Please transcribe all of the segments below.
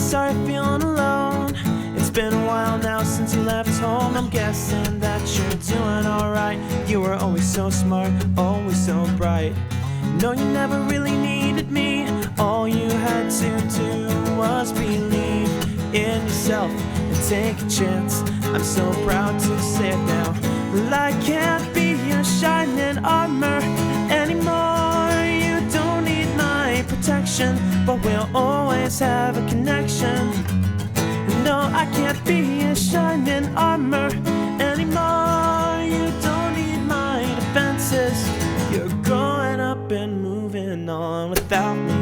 Sorry feeling alone. It's been a while now since you left home. I'm guessing that you're doing alright. You were always so smart, always so bright. No, you never really needed me. All you had to do was believe in yourself and take a chance. I'm so proud to say it now. Well, I can't be your shining armor anymore. You don't need my protection, but we'll always have a connection. No, I can't be your shining armor anymore. You don't need my defenses. You're growing up and moving on without me.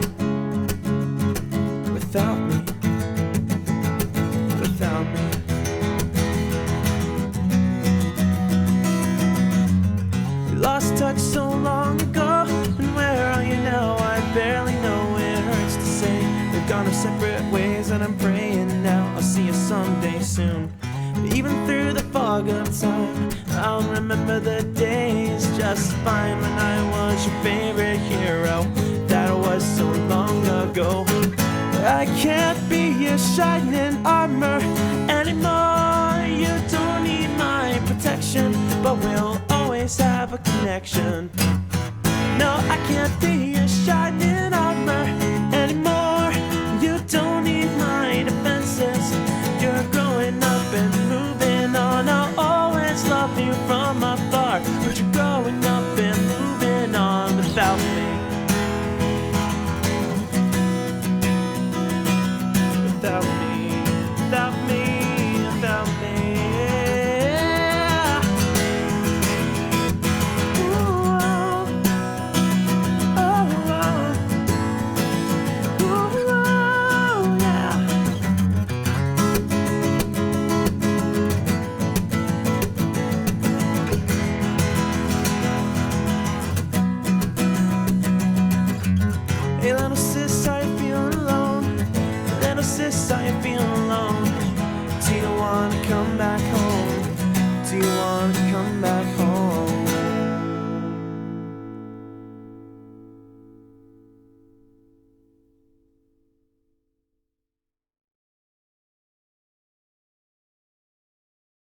Without me. Without me. We lost touch so long ago, and where are you now? I barely know. It hurts to say we've gone our separate ways, and I'm praying now I'll see you someday soon. But even through the fog of time, I'll remember the days just fine when I was your favorite hero. That was so long ago. I can't be your shining armor anymore. You don't need my protection, but we'll always have a connection. No, I can't be your shining armor anymore. You don't need my defenses. You're growing up and moving on. I'll always love you from afar, but you're growing up